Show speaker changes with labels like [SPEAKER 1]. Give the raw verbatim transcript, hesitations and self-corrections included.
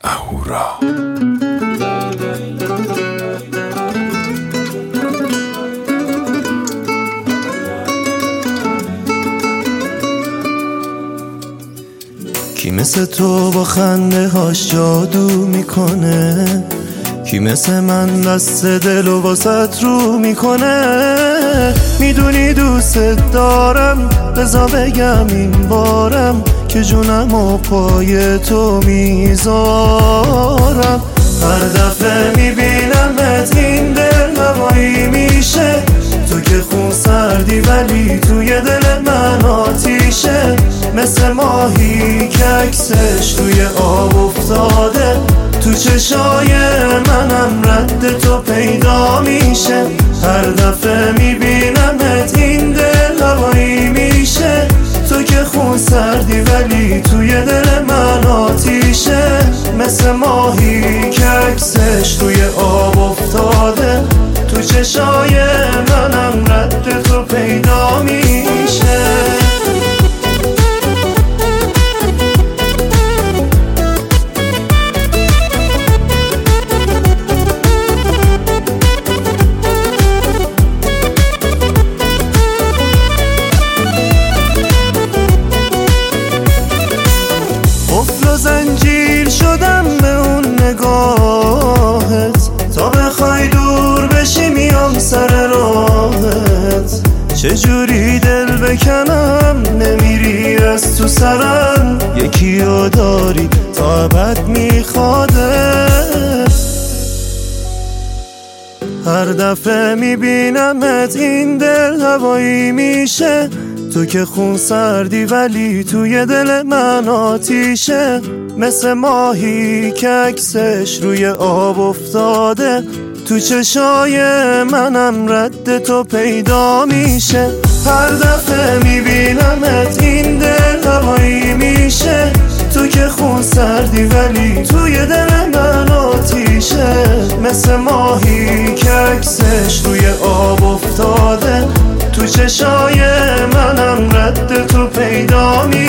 [SPEAKER 1] اهورا. کی مثل تو با خنده هاش جادو میکنه؟ کی مثل من دست دل و واسط رو میکنه؟ میدونی دوست دارم، بذار بگم این بارم که جونم و پای تو میذارم. هر دفعه میبینمت این دل هوایی میشه، تو که خون سردی ولی توی دل من آتیشه. مثل ماهی که عکسش توی آب افتاده، تو چشای منم رد تو پیدا میشه. هر دفعه میبینمت این دل هوایی میشه، تو که خون سردی ولی توی دل من آتیشه. مثل ماهی که عکسش توی آب افتاده، تو چشای منم رد تو پیدا میشه. زنجیر شدم به اون نگاهت، تا بخوای دور بشی میام سر راهت. چجوری دل بکنم نمیری از تو سرم، یکی رو داری تا ابد میخوادت. هر دفعه میبینمت این دل هوایی میشه، تو که خون سردی ولی توی دل من آتیشه. مثل ماهی که عکسش روی آب افتاده، تو چشای منم رد تو پیدا میشه. هر دفعه میبینمت این دل هوایی میشه، تو که خون سردی ولی توی دل من آتیشه. مثل ماهی که عکسش روی آب افتاده، تو چشای منم رد تو پیدا می